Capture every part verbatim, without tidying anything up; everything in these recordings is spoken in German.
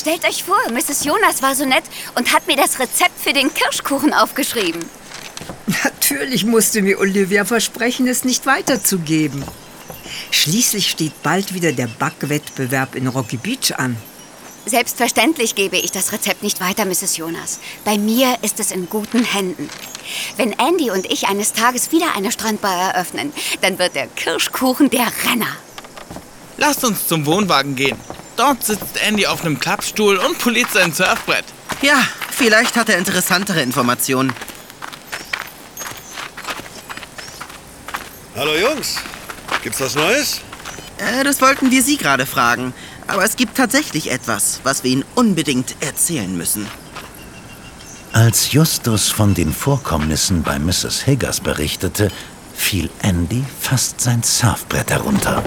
Stellt euch vor, Misses Jonas war so nett und hat mir das Rezept für den Kirschkuchen aufgeschrieben. Natürlich musste mir Olivia versprechen, es nicht weiterzugeben. Schließlich steht bald wieder der Backwettbewerb in Rocky Beach an. Selbstverständlich gebe ich das Rezept nicht weiter, Misses Jonas. Bei mir ist es in guten Händen. Wenn Andy und ich eines Tages wieder eine Strandbar eröffnen, dann wird der Kirschkuchen der Renner. Lasst uns zum Wohnwagen gehen. Dort sitzt Andy auf einem Klappstuhl und poliert sein Surfbrett. Ja, vielleicht hat er interessantere Informationen. Hallo Jungs, gibt's was Neues? Äh, das wollten wir Sie gerade fragen. Aber es gibt tatsächlich etwas, was wir Ihnen unbedingt erzählen müssen. Als Justus von den Vorkommnissen bei Misses Higgers berichtete, fiel Andy fast sein Surfbrett herunter.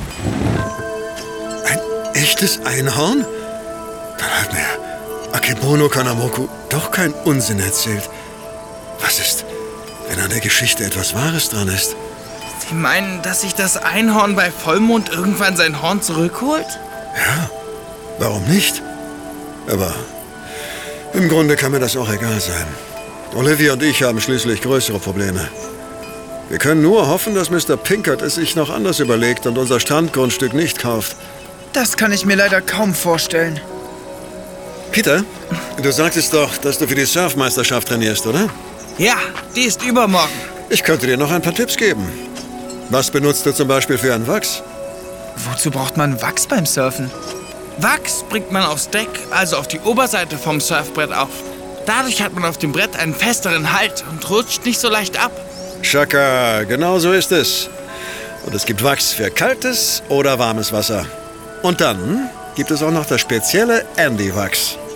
Ein echtes Einhorn? Dann hat mir Akebono Kanamoku doch keinen Unsinn erzählt. Was ist, wenn an der Geschichte etwas Wahres dran ist? Sie meinen, dass sich das Einhorn bei Vollmond irgendwann sein Horn zurückholt? Ja, warum nicht? Aber im Grunde kann mir das auch egal sein. Olivia und ich haben schließlich größere Probleme. Wir können nur hoffen, dass Mister Pinkert es sich noch anders überlegt und unser Strandgrundstück nicht kauft. Das kann ich mir leider kaum vorstellen. Peter, du sagtest doch, dass du für die Surfmeisterschaft trainierst, oder? Ja, die ist übermorgen. Ich könnte dir noch ein paar Tipps geben. Was benutzt du zum Beispiel für einen Wachs? Wozu braucht man Wachs beim Surfen? Wachs bringt man aufs Deck, also auf die Oberseite vom Surfbrett auf. Dadurch hat man auf dem Brett einen festeren Halt und rutscht nicht so leicht ab. Chaka, genau so ist es. Und es gibt Wachs für kaltes oder warmes Wasser. Und dann gibt es auch noch das spezielle Andy-Wachs.